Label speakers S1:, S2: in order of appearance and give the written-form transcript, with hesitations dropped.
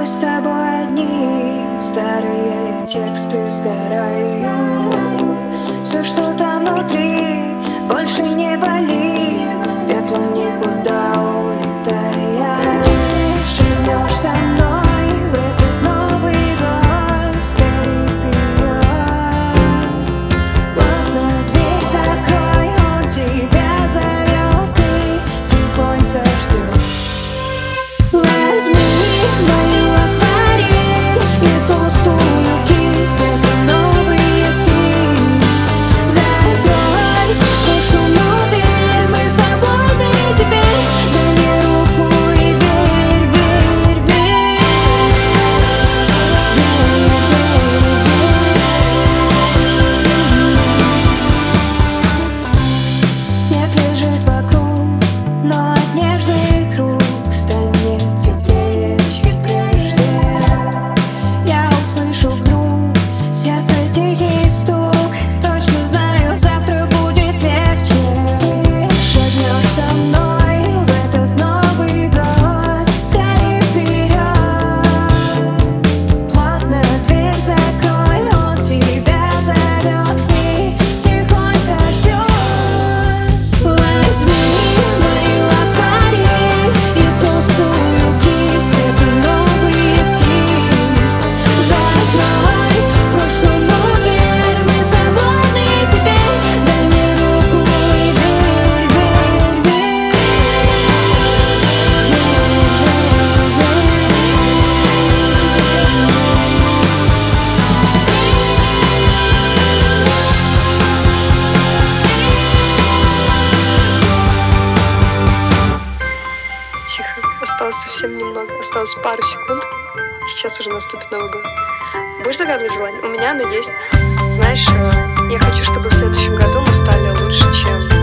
S1: Мы с тобой одни, старые тексты сгорают. Все, что там внутри, больше не болит, пеплом никуда улетая. Шагнешь со мной в этот Новый год, скорей вперед. Плотно дверь закрой, он тебя зовет и тихонько ждет. Возьми мою акварель и толстую кисть, это новый эскиз. Закрой прошлому дверь, мы свободны теперь. Дай мне руку и верь, верь, верь. Верь, верь. Снег лежит вокруг, но от нежных рук станет теплее, чем прежде. Я услышу вдруг сердце тихий стук, точно знаю, завтра будет легче. Ты шагнешь со мной в этот Новый год, скорее вперед. Плотно дверь закрой, он тебя зовет и тихонько ждет. Возьми мою акварель и толстую кисть, это новый эскиз. Закрой прошлому дверь, мы свободны теперь. Дай мне руку и верь, верь, верь.
S2: Тихо, осталось совсем немного. Осталось пару секунд, и сейчас уже наступит Новый год. Будешь загадывать желание? У меня оно есть. Знаешь, я хочу, чтобы в следующем году мы стали лучше, чем